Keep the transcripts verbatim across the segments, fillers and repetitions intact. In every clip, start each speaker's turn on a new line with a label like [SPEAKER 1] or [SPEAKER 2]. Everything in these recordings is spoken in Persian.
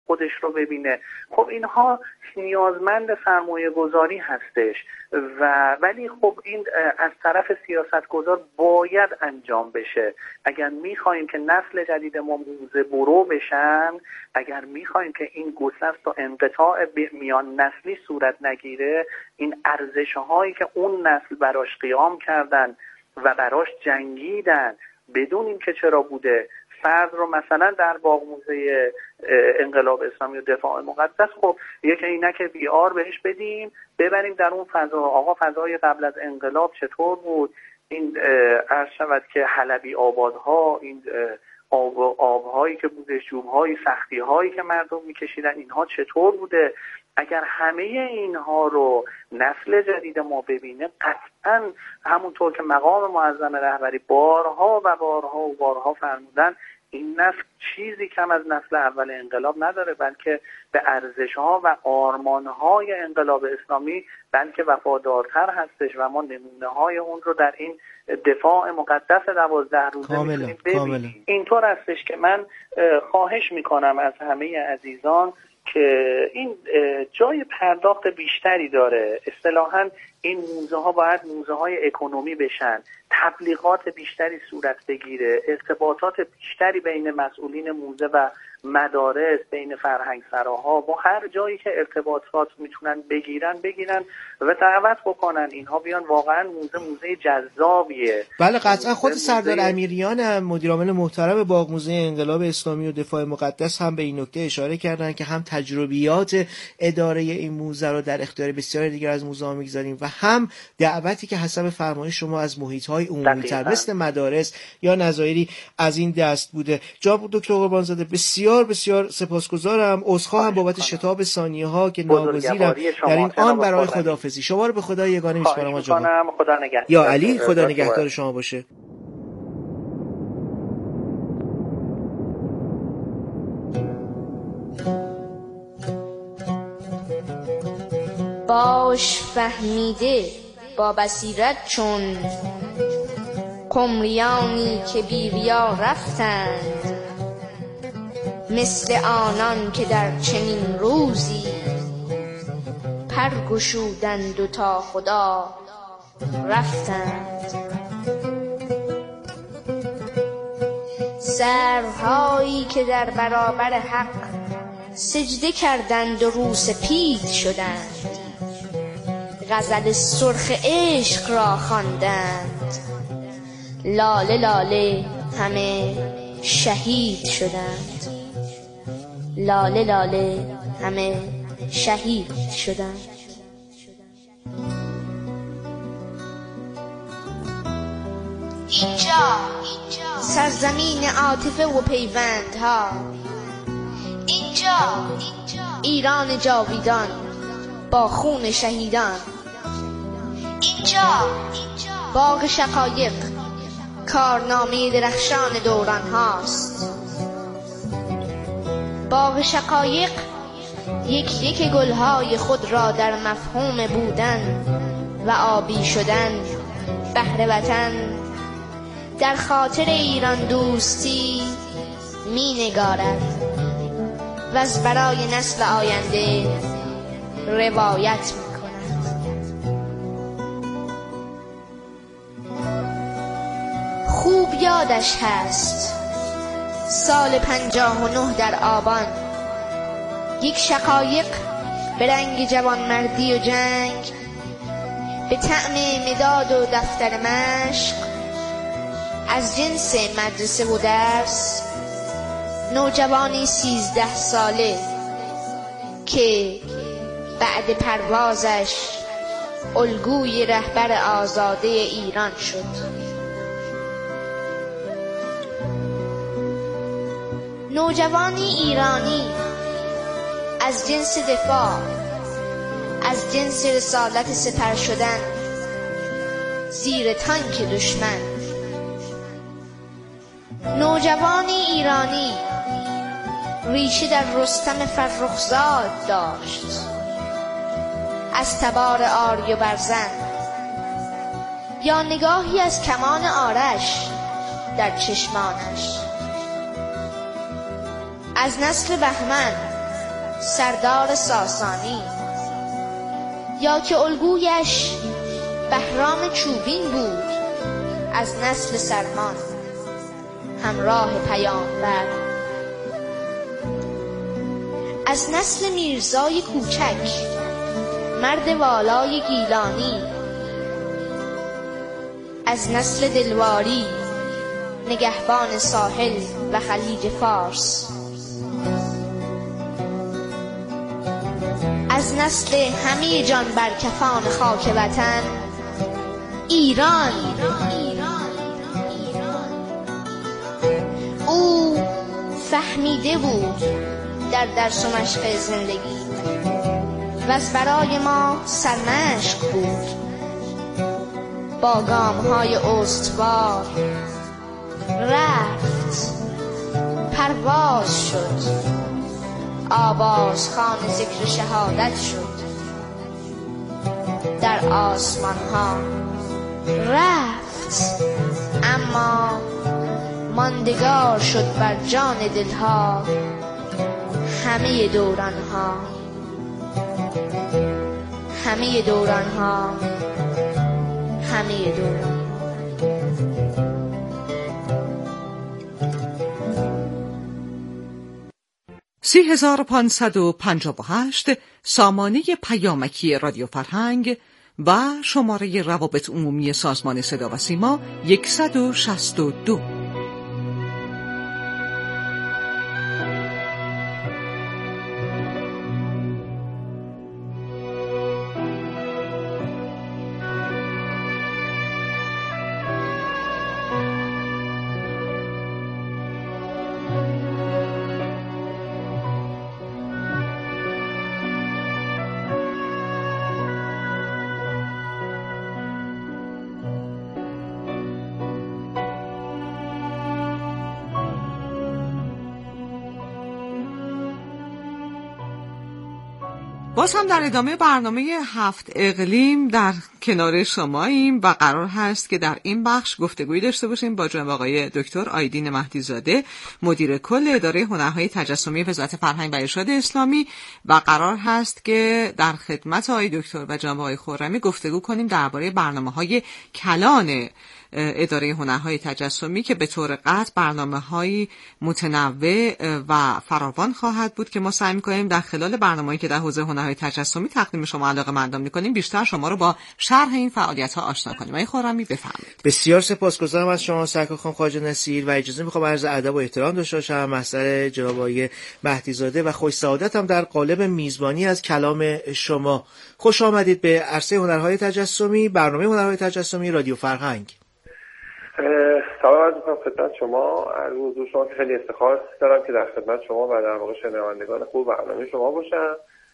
[SPEAKER 1] خودش رو ببینه. خب اینها نیازمند سرمایه گذاری هستش و ولی خب این از طرف سیاستگزار باید انجام بشه. اگر میخوایم که نسل جدید ما موزه برو بشن، اگر میخوایم که این گسست و انقطاع میان نسلی صورت نگیره، این ارزش هایی که اون نسل براش قیام کردن و براش جنگیدن بدونیم که چرا بوده، فرد رو مثلا در باغ موزه انقلاب اسلامی و دفاع مقدس خب یک عینک وی آر بهش بدیم، ببریم در اون فضا. آقا فضای قبل از انقلاب چطور بود؟ این عرض شود که حلبی آبادها، این آب آبهایی که بوده، جوبهایی، سختی‌هایی که مردم میکشیدن، اینها چطور بوده؟ اگر همه اینها رو نسل جدید ما ببینه، قطعا همونطور که مقام معظم رهبری بارها و بارها و بارها فرمودن، این نسل چیزی کم از نسل اول انقلاب نداره، بلکه به ارزش‌ها و آرمان‌های انقلاب اسلامی بلکه وفادارتر هستش و ما نمونه‌های اون رو در این دفاع مقدس دوازده روزه می‌تونیم ببینیم. اینطور هستش که من خواهش می‌کنم از همه عزیزان که این جای پرداخت بیشتری داره. اصطلاحاً این موزه ها باید موزه های اکونومی بشن، تبلیغات بیشتری صورت بگیره، ارتباطات بیشتری بین مسئولین موزه و مدارس، بین فرهنگسراها، با هر جایی که ارتباطات میتونن بگیرن بگیرن و دعوت بکنن اینها بیان. واقعا موزه موزه جذابیه.
[SPEAKER 2] بله قطعا. خود سردار امیریان هم مدیر عامل محترم باغ موزه انقلاب اسلامی و دفاع مقدس هم به این نکته اشاره کردن که هم تجربیات اداره این موزه رو در اختیار بسیاری دیگر از موزه ها میگذاریم و هم دعوتی که حسب فرمایش شما از محیط‌های عمومی‌تر مثل مدارس یا نظایری از این دست بوده. جناب دکتر قربانزاده بسیار بسیار سپاسگزارم. عذرخواهم بابت شتاب ثانیه‌ها که ناگزیرم در این آن برای خداحافظی. شما رو به خدا یگانه می‌سپارم آقا.
[SPEAKER 1] خدا نگهدار.
[SPEAKER 2] یا علی، خدا نگهدار شما باشه.
[SPEAKER 3] باش فهمیده با بصیرت چون قمریانی که بی ریا رفتند، مثل آنان که در چنین روزی پر گشودند و تا خدا رفتند. سروهایی که در برابر حق سجده کردند و رو سپید شدند، غزل سرخ عشق را خواندند، لاله لاله همه شهید شدند، لاله لاله همه شهید شدند. اینجا سرزمین عاطفه و پیوندها، اینجا ایران جاویدان با خون شهیدان، اینجا باغ شقایق کارنامه درخشان دوران هاست. باغ شقایق یک یک گلهای خود را در مفهوم بودن و آبی شدن بهر وطن در خاطر ایران دوستی می نگارد و از برای نسل آینده روایت می کند. خوب یادش هست سال پنجاه و نه در آبان، یک شقایق به رنگ جوانمردی و جنگ، به طعم مداد و دفتر مشق، از جنس مدرسه و درس، نوجوانی سیزده ساله که بعد پروازش الگوی رهبر آزاده ایران شد. نوجوانی ایرانی از جنس دفاع، از جنس رسالت سپر شدن زیر تانک دشمن. نوجوانی ایرانی ریشه در رستم فرخزاد داشت، از تبار آری و برزن، یا نگاهی از کمان آرش در چشمانش. از نسل بهمن سردار ساسانی، یا که الگویش بهرام چوبین بود از نسل سلمان همراه پیامبر، از نسل میرزای کوچک مرد والای گیلانی، از نسل دلواری نگهبان ساحل و خلیج فارس، از نسل همه جان برکفان خاک وطن ایران. او فهمیده بود در درس و مشق زندگی و از برای ما سرمشق بود. با گام‌های استوار رفت، پرواز شد، آوازخوان ذکر شهادت شد، در آسمان ها رفت، اما ماندگار شد بر جان دلها همه دوران ها، همه دوران ها، همه دوران.
[SPEAKER 4] سی هزار و پانصد و پنجاه و هشت سامانه پیامکی رادیو فرهنگ و شماره روابط عمومی سازمان صدا و سیما صد و شصت و دو. باز هم در ادامه برنامه هفت اقلیم در کنار شماییم و قرار هست که در این بخش گفتگویی داشته باشیم با جناب آقای دکتر آیدین مهدی زاده، مدیر کل اداره هنرهای تجسمی وزارت فرهنگ و ارشاد اسلامی، و قرار هست که در خدمت آقای دکتر و جناب آقای خرمی گفتگو کنیم درباره برنامه‌های کلان اداره هنرهای تجسمی که به طور قطع برنامه‌های متنوع و فراوان خواهد بود که ما سعی می‌کنیم در خلال برنامه‌ای که در حوزه هنرهای تجسمی تقدیم شما علاقه‌مندان می‌کنیم بیشتر شما رو با شرح این فعالیت‌ها آشنا کنیم. آقای خرمی بفرمایید.
[SPEAKER 2] بسیار سپاسگزارم از شما سرکار خانم خواجه نصیر و اجازه می‌خوام عرض ادب و احترام داشته باشم محضر جناب آقای مهدی زاده و خوش سعادتم در قالب میزبانی از کلام شما. خوش آمدید به عرصه هنرهای تجسمی، برنامه هنرهای تجسمی رادیو فرهنگ.
[SPEAKER 5] سلام عرض می‌کنم خدمت شما. از حضور شما خیلی افتخار دارم که در خدمت شما و در واقع شنوندگان خوب برنامه شما باشم.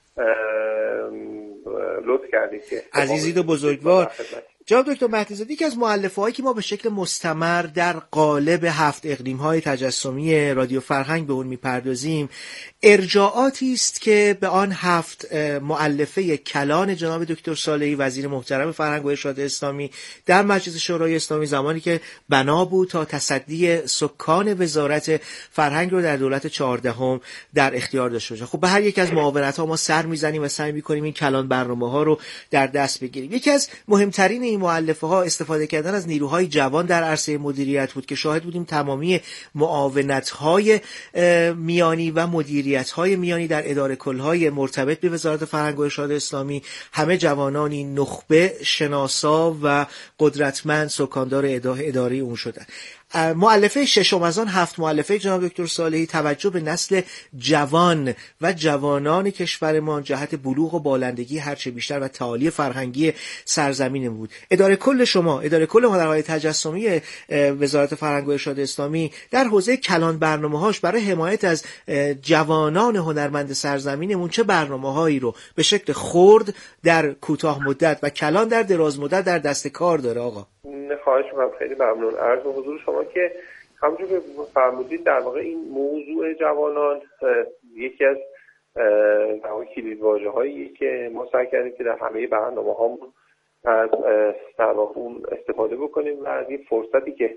[SPEAKER 5] لطف کردید که
[SPEAKER 2] عزیزید و بزرگوار. جناب دکتر مهدی زاده، یکی از مؤلفه‌هایی که ما به شکل مستمر در قالب هفت اقلیم‌های تجسمی رادیو فرهنگ به اون می‌پردازیم، ارجاعاتی است که به آن هفت مؤلفه کلان جناب دکتر صالحی وزیر محترم فرهنگ و ارشاد اسلامی در مجلس شورای اسلامی زمانی که بنا بود تا تصدی سکان وزارت فرهنگ رو در دولت چهاردهم در اختیار داشته باشه. خب به هر یک از معاونت‌ها ما سر می‌زنیم و سعی می‌کنیم این کلان برنامه‌ها رو در دست بگیریم. یکی از مهمترین این مؤلفه‌ها استفاده کردن از نیروهای جوان در عرصه مدیریت بود که شاهد بودیم تمامی معاونت‌های میانی و مدیریت‌های میانی در اداره کل‌های مرتبط به وزارت فرهنگ و ارشاد اسلامی همه جوانانی نخبه، شناسا و قدرتمند سکاندار اداره اون شدند. مؤلفه ششم از آن هفت مؤلفه جناب دکتر صالحی توجه به نسل جوان و جوانان کشورمان جهت بلوغ و بالندگی هرچه بیشتر و تعالی فرهنگی سرزمین بود. اداره کل شما، اداره کل هنرهای تجسمی وزارت فرهنگ و ارشاد اسلامی در حوزه کلان برنامه‌هاش برای حمایت از جوانان هنرمند سرزمینمون چه برنامه‌هایی رو به شکل خرد در کوتاه مدت و کلان در دراز مدت در دست کار داره آقا؟
[SPEAKER 5] خواهش می‌کنم. خیلی ممنون. عرض به حضور شما که همونجور که فرمودید در واقع این موضوع جوانان یکی از کلیدواژه‌هایی که ما سعی کردیم که در همه برنامه‌هامون از در واقع اون استفاده بکنیم و از این فرصتی که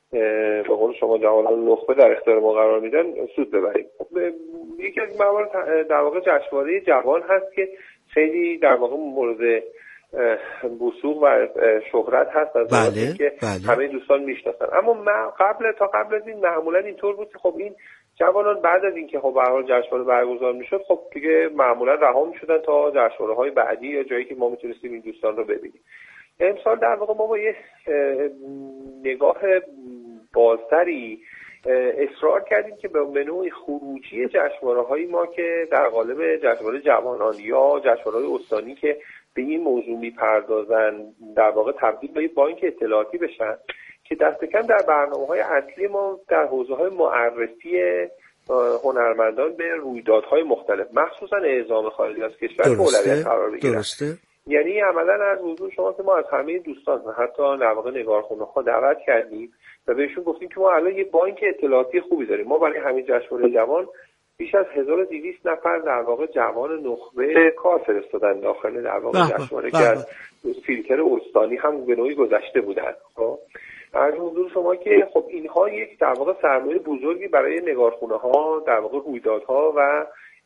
[SPEAKER 5] به قول شما جوانان نخبه در اختیار ما قرار میدن سود ببریم. یکی از موارد در واقع جشنواره جوان هست که خیلی در واقع مورد وثوق و شهرت هست از
[SPEAKER 2] بله،
[SPEAKER 5] که
[SPEAKER 2] بله.
[SPEAKER 5] همه دوستان میشناسن. اما قبل تا قبل از این معمولا اینطور بود که خب این جوانان بعد از اینکه خب به هر حال جشنواره برگزار میشد خب دیگه معمولا رها میشدن تا جشنواره‌های بعدی یا جایی که ما میتونستیم این دوستان رو ببینیم. امسال در واقع ما با یه نگاه بازتری اصرار کردیم که به نوعی خروجی جشنواره‌های ما که در قالب جشنواره جوانان یا جشنواره‌های استانی که به این موضوع میپردازن در واقع تبدیل به یک بانک اطلاعاتی بشن که دست کم در برنامه‌های اصلی ما در حوزه‌های معرفی هنرمندان به رویدادهای مختلف مخصوصا اعزام خارجی از کشور اولویت قرار بگیرن.
[SPEAKER 2] درسته.
[SPEAKER 5] یعنی عملاً از حضور شما که ما از همه دوستان حتی در واقع نگارخونه‌ها دعوت کردیم و بهشون گفتیم که ما الان یه بانک اطلاعاتی خوبی داریم. ما برای همین جشنواره جوان بیش از هزار و دویست نفر در واقع جوان نخبه کار فرستادن داخل در واقع جشنواره که از فیلتر استانی هم به نوعی گذشته بودن. خب از حضور شما که خب اینها یک در واقع سرمایه بزرگی برای نگارخونه‌ها در واقع رویدادها و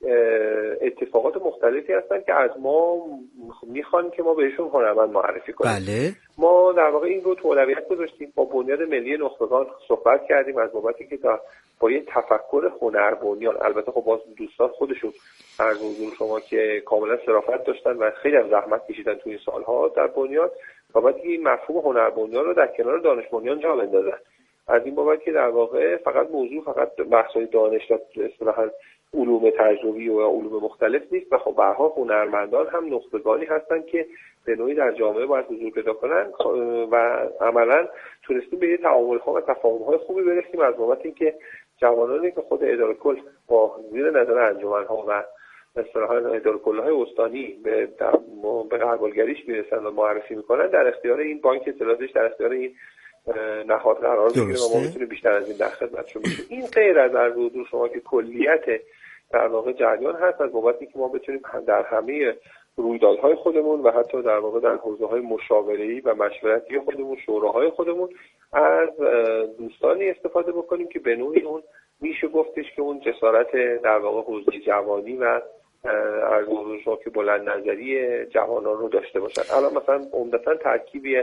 [SPEAKER 5] اتفاقات مختلفی هستن که از ما میخوان که ما بهشون هنرمند معرفی کنیم.
[SPEAKER 2] بله.
[SPEAKER 5] ما در واقع این رو تو اولویت گذاشتیم، با بنیاد ملی نخبگان صحبت کردیم از بابتی که با یه تفکر هنربنیان، البته خب باز دوستان خودشون از حضور شما که کاملا صرافت داشتن و خیلی هم زحمت کشیدن تو این سالها در بنیاد، بابتی که این مفهوم هنربنیان رو در کنار دانش بنیان جا بندازن. از این بابت که در واقع فقط موضوع فقط بحث‌های دانش و اصطلاحاً علوم تجربی و علوم مختلف نیست و خب به هر حال هنرمندان هم نخبگانی هستن که به نوعی در جامعه باید حضور پیدا کنن و عملاً تونستیم به یه تعامل‌ها و تفاهم‌های خوبی برسیم از بابت اینکه جوانانی که خود اداره کل با زیر نظر انجمن‌ها و اصطلاحاً اداره کل‌های استانی به به قربالگریش میرسن و معرفی میکنن در اختیار این بانک اطلاعاتش، در اختیار این نهاد قرار بگیره و ما میتونیم بیشتر از این در خدمتشون باشیم. این غیر از عرض حضور شما که کلیت در واقع جریان هست از بابتی که ما بتونیم در همه رویدادهای خودمون و حتی در واقع در حوزه‌های مشاوره‌ای و مشورتی خودمون، شوراهای خودمون از دوستانی استفاده بکنیم که به نوعی اون میشه گفتش که اون جسارت در واقع حوزه جوانی و از حضور شما که بلند نظری جوانان رو داشته باشن. الان مثلا عمدتاً ترکیبی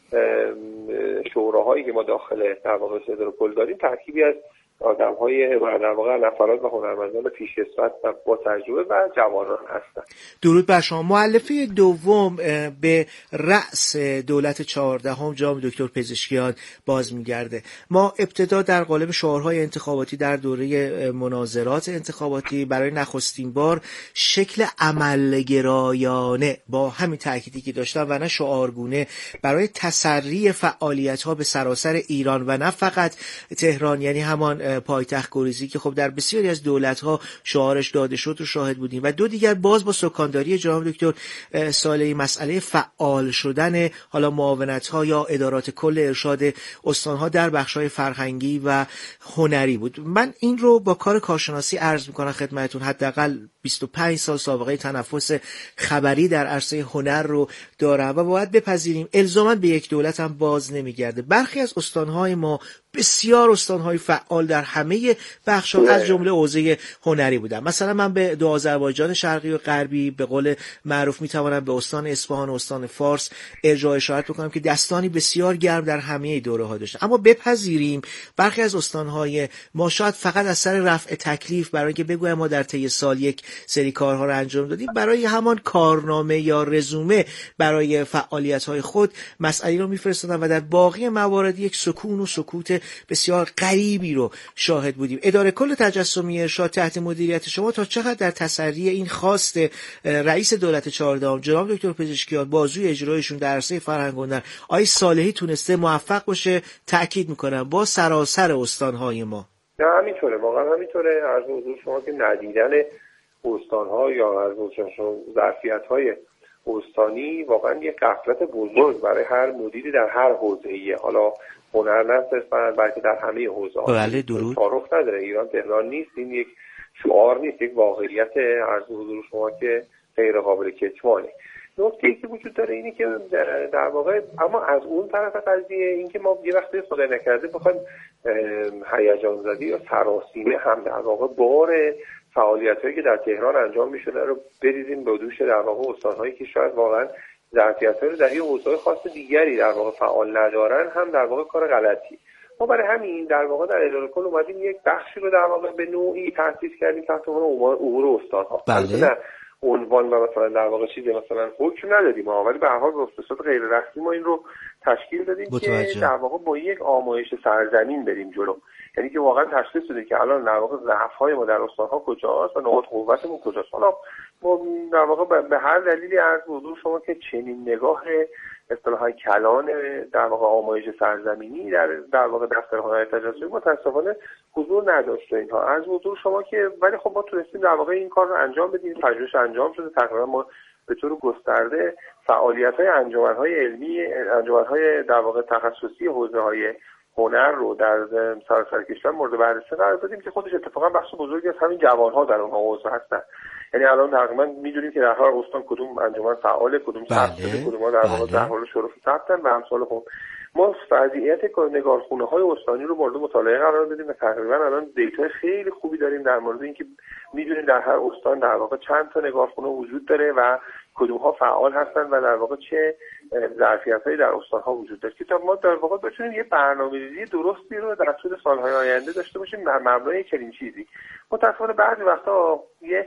[SPEAKER 5] شوراهایی که ما داخل در واقع اداره کل داریم ترکیبی از آدم‌های در واقع نفرات و هنرمندان پیشکسوت و با تجربه و جوانان هستند.
[SPEAKER 2] درود بر شما. مؤلفه دوم به رأس دولت چهاردهم جناب دکتر پزشکیان باز می‌گرده. ما ابتدا در قالب شعارهای انتخاباتی در دوره مناظرات انتخاباتی برای نخستین بار شکل عملگرایانه با همین تأکیدی که داشتم و نه شعارگونه برای تسری فعالیت‌ها به سراسر ایران و نه فقط تهران، یعنی همان پایتخت گریزی که خب در بسیاری از دولت‌ها شعارش داده شد رو شاهد بودیم و دو دیگر باز با سکانداری جناب دکتر صالحی مسئله فعال شدن حالا معاونت‌ها یا ادارات کل ارشاد استان‌ها در بخش‌های فرهنگی و هنری بود. من این رو با کار کارشناسی عرض می‌کنم خدمتتون، حداقل بیست و پنج سال سابقه تنفس خبری در عرصه هنر رو دارم و باید بپذیریم الزاماً به یک دولت هم باز نمیگرده. برخی از استان‌های ما بسیار استان‌های فعال در همه بخش‌ها از جمله حوزه هنری بودن. مثلا من به دو آذربایجان شرقی و غربی به قول معروف میتوانم به استان اصفهان و استان فارس ارجاع اشارت بکنم که دستانی بسیار گرم در همه دوره‌ها داشتن. اما بپذیریم برخی از استان‌های ما شاید فقط از سر رفع تکلیف برای اینکه بگویم ما در طی سال یک سری کارها رو انجام دادیم، برای همان کارنامه یا رزومه برای فعالیت‌های خود مسئله رو میفرستادن و در باقی موارد یک سکون و سکوت بسیار غریبی رو شاهد بودیم. اداره کل تجسمی ارشاد تحت مدیریت شما تا چقدر در تسری این خواست رئیس دولت چهاردهم جناب دکتر پزشکیان بازوی اجرایشون در عرصه فرهنگ و هنر آقای صالحی تونسته موفق باشه؟ تأکید میکنم با سراسر استان‌های ما.
[SPEAKER 5] نه همینطوره، واقعا همینطوره. عرض حضور شما که ندیدن استان‌ها یا عرض حضور شما ظرفیت‌های استانی واقعا یک غفلت بزرگ برای هر مدیری در هر حوزه‌ای، حالا هنر نه صرفاً بلکه در همه حوزه‌ها.
[SPEAKER 2] بله درود.
[SPEAKER 5] تعارف نداره، ایران تهران نیست، این یک شعار نیست، یک واقعیت عرض حضور شما که غیر قابل کتمانه. نکته‌ای که وجود داره اینه که در واقع اما از اون طرف قضیه اینکه ما یه وقتی خدای نکرده بخوایم هیجان زدی یا سراسیمه هم در واقع بار فعالیت‌هایی که در تهران انجام می‌شده رو بریزیم به دوش در واقع استان‌هایی که شاید واقعا ظرفیت‌های رو در یه حوزه‌های خاص دیگری در واقع فعال ندارن هم در واقع کار غلطی. ما برای همین در واقع در اداره کل اومدیم یک بخشی رو در واقع به نوعی تأسیس کردیم تحت عنوان امور استان‌ها.
[SPEAKER 2] بله.
[SPEAKER 5] عنوان و مثلا در واقع چیزی مثلا حکم ندادیم، ولی به هر حال به صورت غیر رسمی ما این رو تشکیل دادیم
[SPEAKER 2] متوجه.
[SPEAKER 5] که در واقع با یک آمایش سرزمین بریم جلو. یعنی که واقعا تشخیص بده که الان در واقع ضعف‌های ما در استان‌ها کجاست و نقاط قوتمون کجاست. حالا ما در واقع به هر دلیلی عرض حضور شما که چنین نگاه اصطلاحاً کلان در واقع آمایش سرزمینی در در واقع دفتر هنر تجسمی متأسفانه حضور نداشته اینها. عرض حضور شما که ولی خب ما تونستیم در واقع این کار رو انجام بدیم، پژوهش انجام شده، تقریبا ما به طور گسترده فعالیت‌های انجمن‌های علمی، انجمن‌های در واقع تخصصی حوزه‌های هنر رو در سراسر کشور مورد بررسی قرار دادیم که خودش اتفاقا بخش بزرگی از همین جوان‌ها در اونها عضو هستن. یعنی الان تقریبا می‌دونیم که در هر استان کدوم انجمن فعال، کدوم ثبت شده، کدوم در واقع در حال شروع ثبتن و امثال خب ما وضعیت نگارخونه‌های استانی رو مورد مطالعه قرار دادیم و تقریبا الان دیتای خیلی خوبی داریم در مورد اینکه می‌دونیم در هر استان در واقع چند تا نگارخونه وجود داره و کدوم‌ها فعال هستن و در واقع چه ظرفیت‌هایی در استان‌ها وجود داره که تا ما در واقع بتونیم یه برنامه‌ریزی درستی رو در طول سال‌های آینده داشته باشیم بر مبنای چنین چیزی. متأسفانه بعضی وقتا یه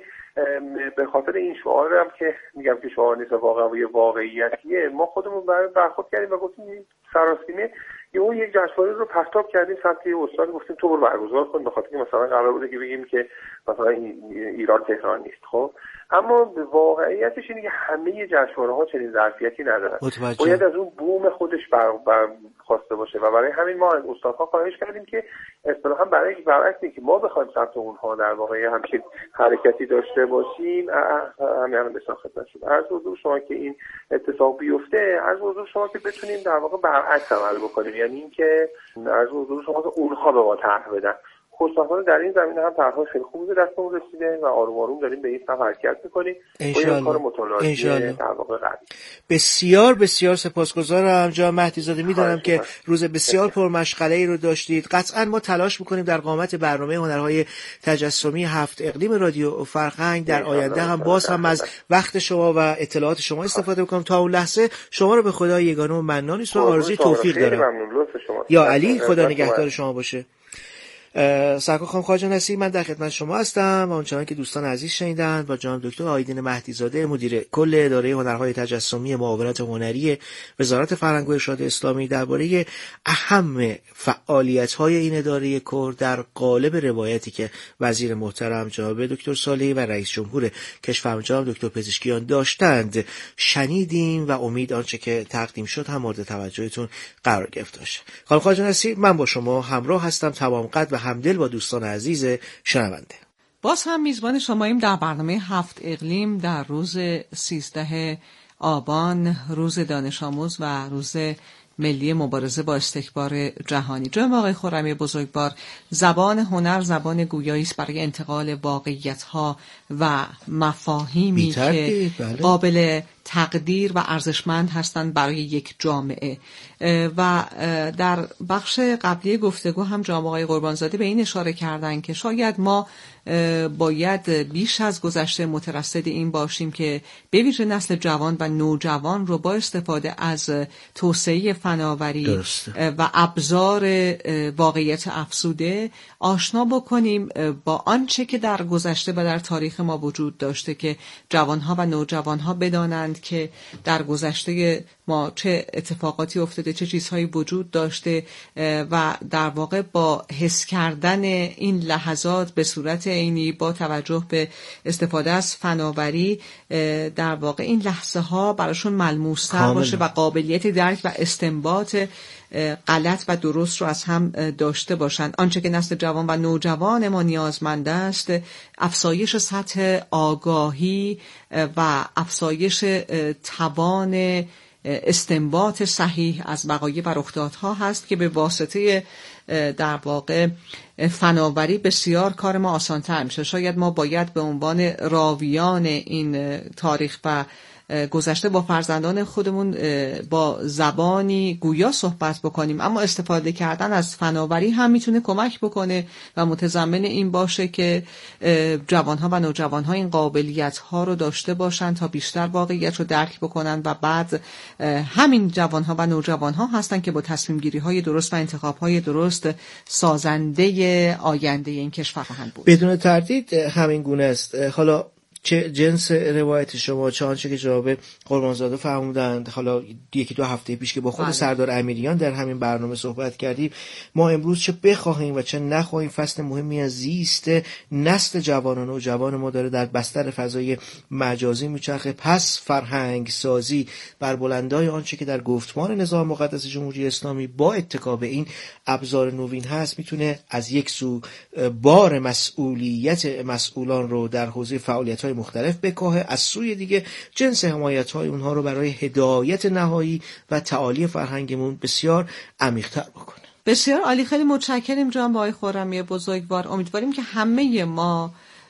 [SPEAKER 5] به خاطر این شعار هم که میگم که شعار نیست واقعا یه واقعیتیه، ما خودمون برخورد کردیم و گفتیم سراسیمه یه اون یک جشنواره رو پرتاب کردیم سمت یه استان، گفتیم تو برو برگزار کن، به خاطر که مثلا قرار بوده که بگیم که مثلا ایران تهران نیست. خب اما واقعیتش اینه که همه جشنواره‌ها چنین ظرفیتی ندارن، باید از اون بوم خودش بر, بر خواسته باشه و برای همین ما از استادها خواهش کردیم که اصطلاحاً برای برعکس اینکه ما بخوایم سمت اونها در واقع همچین حرکتی داشته باشیم، همین الان بسیار خدمت شد عرض حضور شما که این اتفاق بیفته، عرض حضور شما که بتونیم در واقع برعکس عمل بکنیم، یعنی اینکه عرض حضور شما که اونها به ما طرح بدن. خوشبختانه در این زمینه هم طرح‌های خیلی خوبی به دستمون رسیده و آروم آروم داریم به این سمت حرکت می‌کنیم.
[SPEAKER 2] انشالله.
[SPEAKER 5] کار مطالعاتی در واقع قبلی.
[SPEAKER 2] بسیار بسیار سپاسگزارم جناب مهدی‌زاده. می‌دونم که روز بسیار پرمشغله‌ای رو داشتید. قطعاً ما تلاش می‌کنیم در قامت برنامه هنرهای تجسمی هفت اقلیم رادیو فرهنگ در آینده هم باز هم از وقت شما و اطلاعات شما استفاده بکنم. تا اون لحظه شما رو به خدای یگانه و منان است و آرزوی توفیق دارم.
[SPEAKER 5] ممنون، لطف شما.
[SPEAKER 2] یا علی، خدا نگهدار شما باشه. سرکار خانم خواجه نصیر، من در خدمت شما هستم و اونچنان که دوستان عزیز شنیدند با جناب دکتر آیدین مهدی‌زاده مدیر کل اداره هنرهای تجسمی معاونت هنری وزارت فرهنگ و ارشاد اسلامی درباره اهم فعالیت‌های این اداره کل در قالب روایتی که وزیر محترم جناب دکتر صالحی و رئیس جمهور کشور جناب دکتر پزشکیان داشتند شنیدیم و امید آنچه که تقدیم شد هم مورد توجهتون قرار گرفت باشه. خانم خواجه نصیر، من با شما همراه هستم، تمام قد و همدل با دوستان عزیز شنونده.
[SPEAKER 4] باز هم میزبان شماییم در برنامه هفت اقلیم در روز سیزده آبان، روز دانش آموز و روز ملی مبارزه با استکبار جهانی. جناب آقای خرمی بزرگوار، زبان هنر زبان گویایی است برای انتقال واقعیت‌ها و مفاهیمی که بله. قابل تقدیر و ارزشمند هستند برای یک جامعه. و در بخش قبلی گفتگو هم جناب آقای قربانزاده به این اشاره کردن که شاید ما باید بیش از گذشته مترصد این باشیم که به ویژه نسل جوان و نوجوان رو با استفاده از توسعه فناوری درسته. و ابزار واقعیت افزوده آشنا بکنیم با آنچه که در گذشته و در تاریخ ما وجود داشته، که جوانها و نوجوانها بدانند که در گذشته ما چه اتفاقاتی افتاده، چه چیزهایی وجود داشته و در واقع با حس کردن این لحظات به صورت عینی با توجه به استفاده از فناوری در واقع این لحظه ها براشون ملموس‌تر باشه و قابلیت درک و استنباط غلط و درست رو از هم داشته باشند. آنچه که نسل جوان و نوجوان ما نیازمند است افزایش سطح آگاهی و افزایش توان استنباط صحیح از وقایع و رخدادها هست که به واسطه در واقع فناوری بسیار کار ما آسان‌تر میشه. شاید ما باید به عنوان راویان این تاریخ و گذشته با فرزندان خودمون با زبانی گویا صحبت بکنیم، اما استفاده کردن از فناوری هم میتونه کمک بکنه و متضمن این باشه که جوانها و نوجوانها این قابلیت ها رو داشته باشن تا بیشتر واقعیت رو درک بکنن و بعد همین جوانها و نوجوانها هستن که با تصمیم گیری های درست و انتخاب های درست سازنده آینده این کشور خواهند بود.
[SPEAKER 2] بدون تردید همین گونه است. حالا چه جنس روایت شما، چه آنچه که جناب قربانزاده فرمودند، حالا یکی دو هفته پیش که با خود بله. سردار امیریان در همین برنامه صحبت کردیم، ما امروز چه بخواهیم و چه نخواهیم فصل مهمی از زیست نسل جوانان و جوان ما داره در بستر فضای مجازی میچرخه. پس فرهنگ سازی بر بلندای آنچه که در گفتمان نظام مقدس جمهوری اسلامی با اتکا به این ابزار نوین هست میتونه از یک سو بار مسئولیت مسئولان رو در حوزه فعالیت‌های مختلف بکاهه، از سوی دیگه جنس حمایت‌های اونها رو برای هدایت نهایی و تعالی فرهنگمون بسیار عمیق‌تر بکنه.
[SPEAKER 4] بسیار عالی، خیلی متشکریم جناب آقای خرمی بزرگوار. امیدواریم که همه ما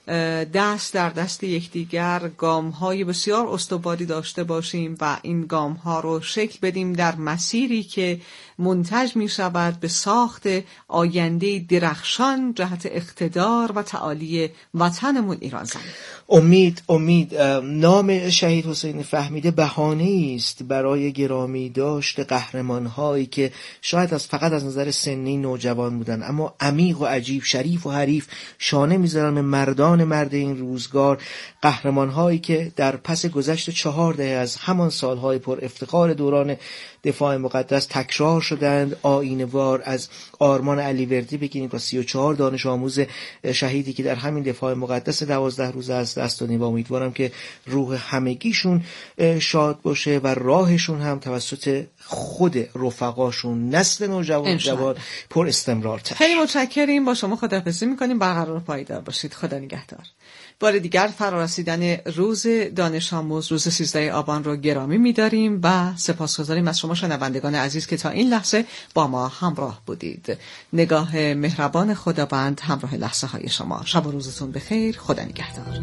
[SPEAKER 4] دست در دست یکدیگر گام‌های بسیار استواری داشته باشیم و این گام‌ها رو شکل بدیم در مسیری که منتج می شود به ساخت آینده درخشان جهت اقتدار و تعالی وطنمون ایران زمین.
[SPEAKER 2] امید امید نام شهید حسین فهمیده بهانه‌ای است برای گرامی داشت قهرمان‌هایی که شاید از فقط از نظر سنی نوجوان بودن، اما عمیق و عجیب، شریف و حریف شانه می‌ذارن به مردان مرد این روزگار، قهرمان‌هایی که در پس گذشت چهار دهه از همان سال‌های پر افتخار دوران دفاع مقدس تکرار شدند. آیین‌وار از آرمان علیوردی بگیریم تا سی و چهار دانش آموز شهیدی که در همین دفاع مقدس دوازده روزه از دست دادیم و امیدوارم که روح همگیشون شاد باشه و راهشون هم توسط خود رفقاشون نسل نوجوان جوان پر استمرار تر.
[SPEAKER 4] خیلی متشکریم، با شما خداحافظی می‌کنیم. برقرار پایدار باشید. خدا نگهدار. بار دیگر فرارسیدن روز دانش آموز روز سیزده آبان رو گرامی می‌داریم و سپاسگزاریم از شما شنوندگان عزیز که تا این لحظه با ما همراه بودید. نگاه مهربان خداوند همراه لحظه های شما. شب و روزتون بخیر. خدا نگهدار.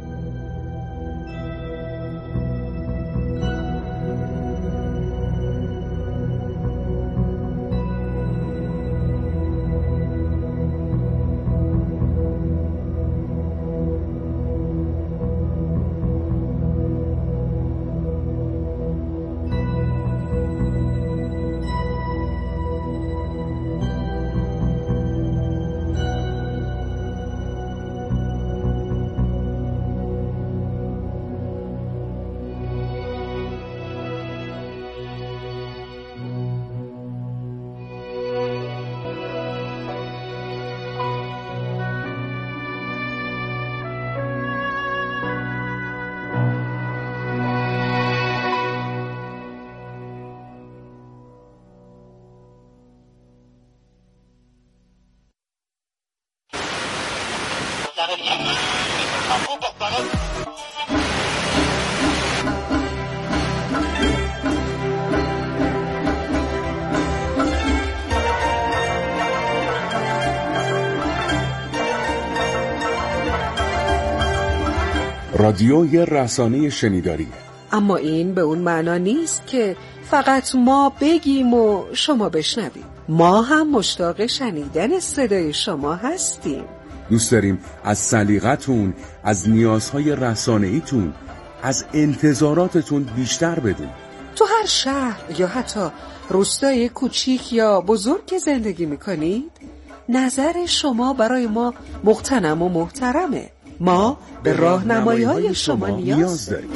[SPEAKER 6] رادیو یه رسانه شنیداری،
[SPEAKER 7] اما این به اون معنا نیست که فقط ما بگیم و شما بشنوید. ما هم مشتاق شنیدن صدای شما هستیم.
[SPEAKER 6] دوست داریم از سلیقتون، از نیازهای رسانه‌ایتون، از انتظاراتتون بیشتر بدونیم.
[SPEAKER 7] تو هر شهر یا حتی روستای کوچیک یا بزرگ که زندگی میکنید، نظر شما برای ما مغتنم و محترمه. ما به راهنمایی‌های شما نیاز داریم.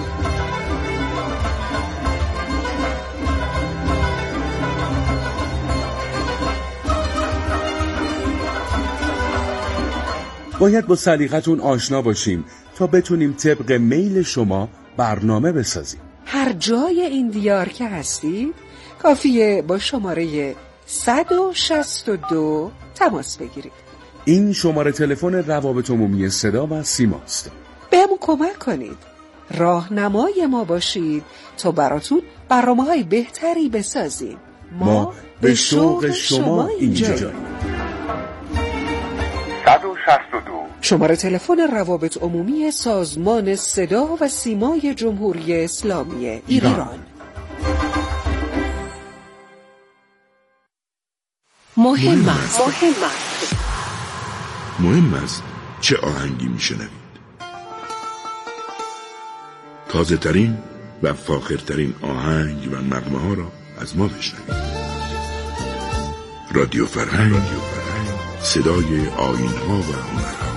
[SPEAKER 6] باید با سلیقتون آشنا باشیم تا بتونیم طبق میل شما برنامه بسازیم.
[SPEAKER 7] هر جای این دیار که هستید کافیه با شماره صد و شصت و دو تماس بگیرید.
[SPEAKER 6] این شماره تلفن روابط عمومی صدا و سیماست.
[SPEAKER 7] بهمون کمک کنید، راهنمای ما باشید تا براتون برنامه‌های بهتری بسازیم. ما,
[SPEAKER 6] ما به شوق شما اینجاییم.
[SPEAKER 8] صد و شصت و دو
[SPEAKER 7] شماره تلفن روابط عمومی سازمان صدا و سیمای جمهوری اسلامی ایران. مهم است. مهم است.
[SPEAKER 8] مهم است چه آهنگی میشنوید. تازه ترین و فاخرترین آهنگ و نغمه ها را از ما بشنوید. رادیو فرهنگ، صدای آیین ها و هنرها.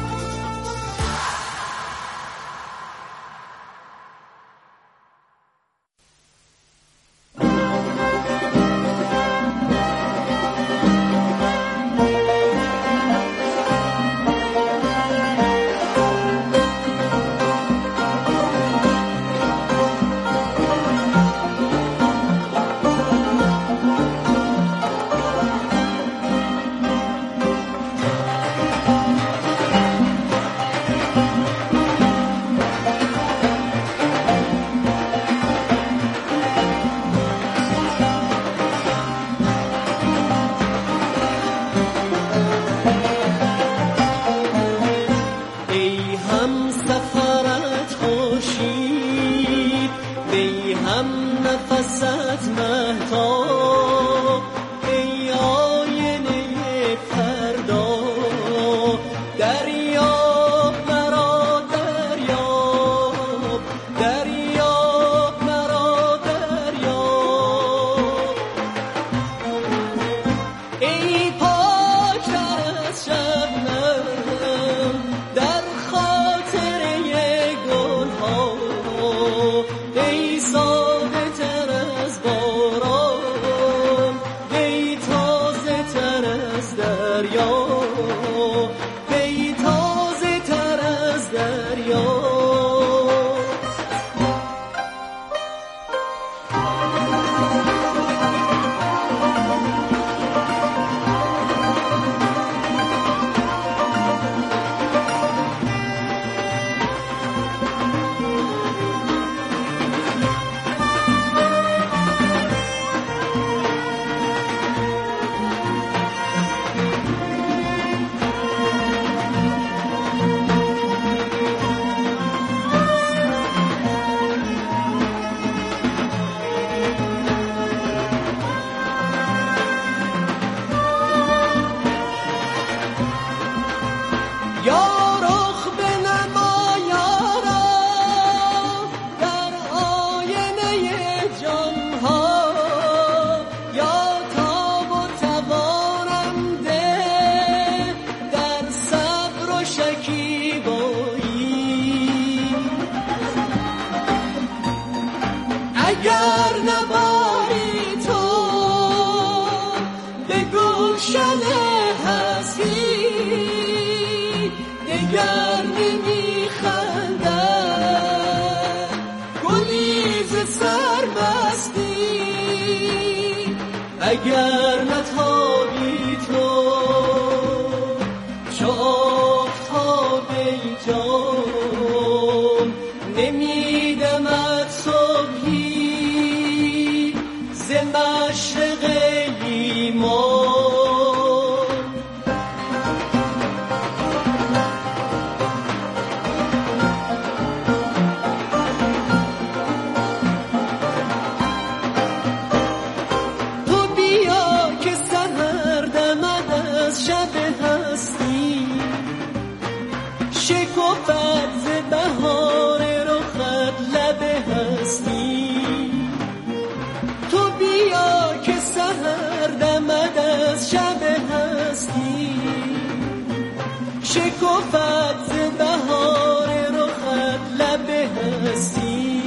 [SPEAKER 9] اگر نتابی تو چو آفتابی جان نمیدمت صبحی ز مشرق ایمان. شکفت ز بهار رخت لب هستی.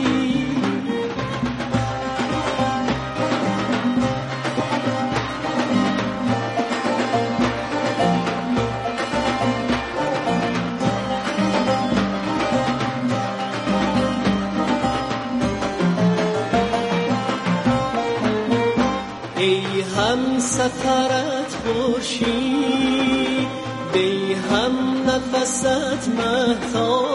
[SPEAKER 9] ای هم سفرت خورشید، ای هم نفست مهتاب،